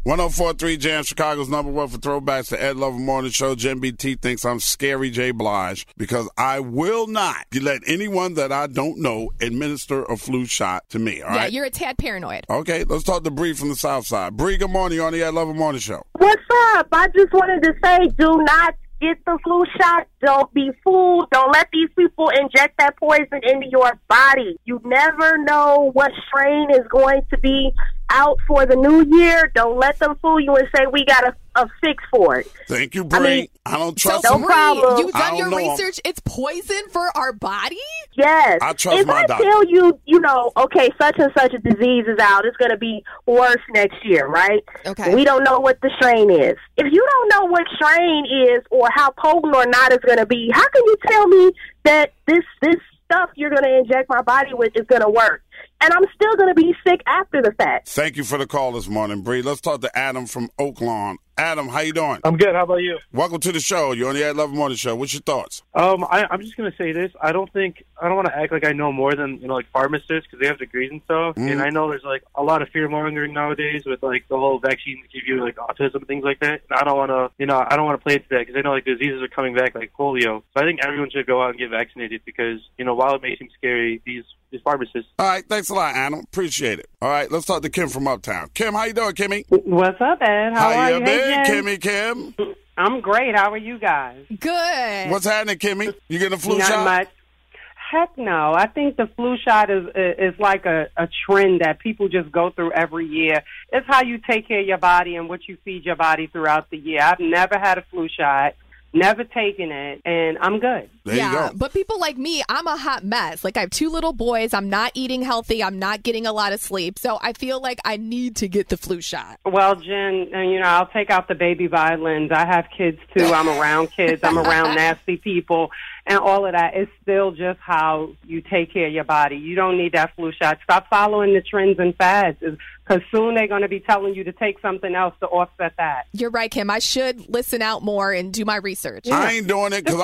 1043 Jam, Chicago's number one for throwbacks to Ed Lover Morning Show. Jim BT thinks I'm scary J. Blige because I will not let anyone that I don't know administer a flu shot to me, all right? Yeah, you're a tad paranoid. Okay, let's talk to Bree from the South Side. Bree, good morning. You're on the Ed Lover Morning Show. What's up? I just wanted to say, do not get the flu shot. Don't be fooled. Don't let these people inject that poison into your body. You never know what strain is going to be out for the new year. Don't let them fool you and say we got a fix for it. Thank you, Bree. I don't trust no them. problem. You've done your research. It's poison for our body? Yes. I trust my doctor. If I tell you, okay, such and such a disease is out, it's going to be worse next year, right? Okay. We don't know what the strain is. If you don't know what strain is or how potent or not it's going to be, how can you tell me that this stuff you're going to inject my body with is going to work? And I'm still going to be sick after the fact. Thank you for the call this morning, Bree. Let's talk to Adam from Oak Lawn. Adam, how you doing? I'm good. How about you? Welcome to the show. You're on the Ed Lover Morning Show. What's your thoughts? I'm just going to say this. I don't want to act like I know more than, like pharmacists because they have degrees and stuff. Mm. And I know there's like a lot of fear mongering nowadays with like the whole vaccine to give you like autism and things like that. And I don't want to play into that because I know like diseases are coming back like polio. So I think everyone should go out and get vaccinated because, while it may seem scary, these pharmacists. All right. Thanks a lot, Adam. Appreciate it. All right. Let's talk to Kim from Uptown. Kim, how you doing, Kimmy? What's up, Ed? How are you? Been, Kimmy, Kim? I'm great. How are you guys? Good. What's happening, Kimmy? You getting a flu shot? Not much. Heck no. I think the flu shot is like a trend that people just go through every year. It's how you take care of your body and what you feed your body throughout the year. I've never had a flu shot. Never taken it, and I'm good. There you go. But people like me, I'm a hot mess. Like, I have 2 little boys. I'm not eating healthy. I'm not getting a lot of sleep. So I feel like I need to get the flu shot. Well, Jen, I'll take out the baby violins. I have kids, too. I'm around kids. I'm around nasty people. And all of that is still just how you take care of your body. You don't need that flu shot. Stop following the trends and fads because soon they're going to be telling you to take something else to offset that. You're right, Kim. I should listen out more and do my research. Yeah. I ain't doing it because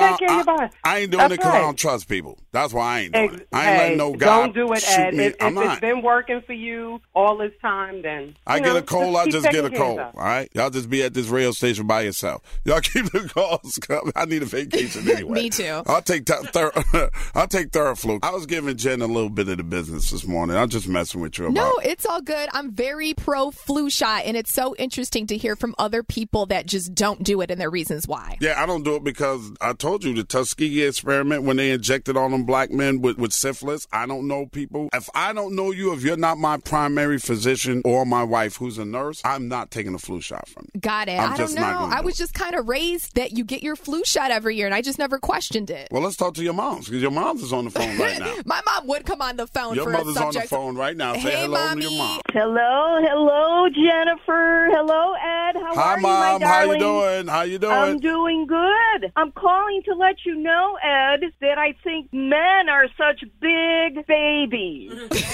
I don't trust people. That's why I ain't doing it. I ain't letting no guy don't do it, shoot Ed. me. If it's been working for you all this time, then I get a cold, I just get a cold. All right? Y'all just be at this radio station by yourself. Y'all keep the calls coming. I need a vacation anyway. Me too. I'll take Theraflu. I was giving Jen a little bit of the business this morning. I'm just messing with you about No, it's all good. I'm very pro flu shot, and it's so interesting to hear from other people that just don't do it and their reasons why. Yeah, I don't do it because I told you the Tuskegee experiment when they injected all them black men with syphilis. I don't know people. If I don't know you, if you're not my primary physician or my wife who's a nurse, I'm not taking a flu shot from you. Got it. I don't know. I was just kind of raised that you get your flu shot every year, and I just never questioned it. Well, let's talk to your moms because your mom's is on the phone right now. My mom would come on the phone your for a mother's subject. on the phone right now. Say hey, hello Mommy. to your mom. Hello, Jennifer. Hello, Ed. How are you, my darling? Hi, Mom. How you doing? I'm doing good. I'm calling to let you know, Ed, that I think men are such big babies.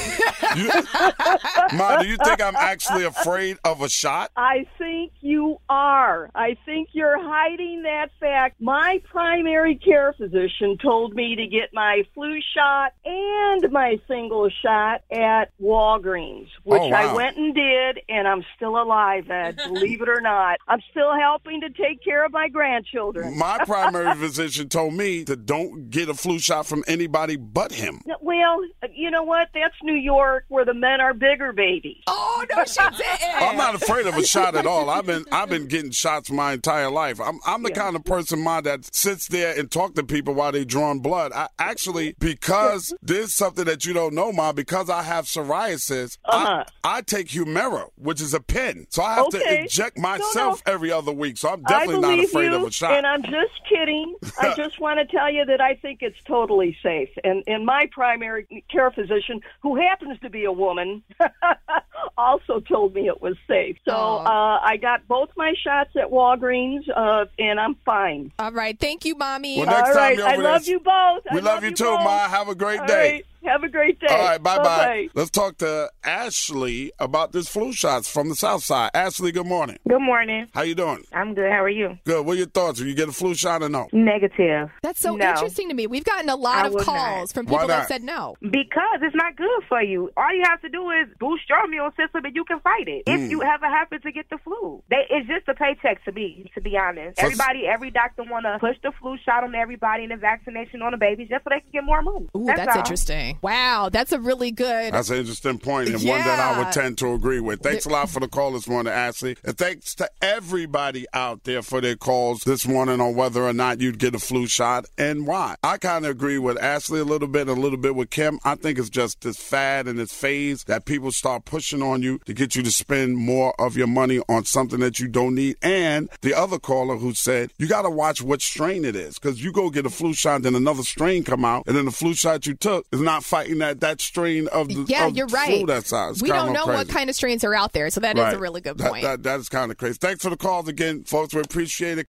Mom, do you think I'm actually afraid of a shot? I think you are. I think you're hiding that fact. My primary care physician told me to get my flu shot and my single shot at Walgreens, which I went and did, and I'm still alive, Ed, believe it or not. I'm still helping to take care of my grandchildren. My primary physician told me to don't get a flu shot from anybody but him. Well, you know what? That's New York, where the men are bigger babies. Oh, no, she didn't. I'm not afraid of a shot at all. I've been getting shots my entire life. I'm the kind of person, Ma, that sits there and talk to people while they drawing blood. I actually, because there's something that you don't know, Ma, because I have psoriasis, I take Humira, which is a pen. So I have to inject myself every other week. So I'm definitely not afraid of a shot. And I'm just kidding. I just want to tell you that I think it's totally safe. And my primary care physician, who happens to be a woman, also told me it was safe. So I got both my shots at Walgreens, and I'm fine. All right. Thank you, Mommy. Well, next time you're over I love you both. We love you too, Ma. Have a great day. Right. Have a great day. All right, bye-bye. Bye-bye. Let's talk to Ashley about this flu shots from the South Side. Ashley, good morning. Good morning. How you doing? I'm good. How are you? Good. What are your thoughts? Will you get a flu shot or no? Negative. That's so No. interesting to me. We've gotten a lot I of would calls not. from Why people that not? said no. Because it's not good for you. All you have to do is boost your immune system and you can fight it. If you ever happen to get the flu. It's just a paycheck to me, to be honest. Every doctor want to push the flu shot on everybody and the vaccination on the babies just so they can get more money. Ooh, That's that's all. interesting. Wow, that's a really good. That's an interesting point and one that I would Yeah. tend to agree with. Thanks a lot for the call this morning, Ashley. And thanks to everybody out there for their calls this morning on whether or not you'd get a flu shot and why. I kind of agree with Ashley a little bit with Kim. I think it's just this fad and this phase that people start pushing on you to get you to spend more of your money on something that you don't need. And the other caller who said, you got to watch what strain it is, because you go get a flu shot, then another strain come out, and then the flu shot you took is not fighting that strain of the you're flu right. that's out. It's We kinda don't know crazy. what kind of strains are out there, so that is a really good point. That is kind of crazy. Thanks for the calls again, folks. We appreciate it.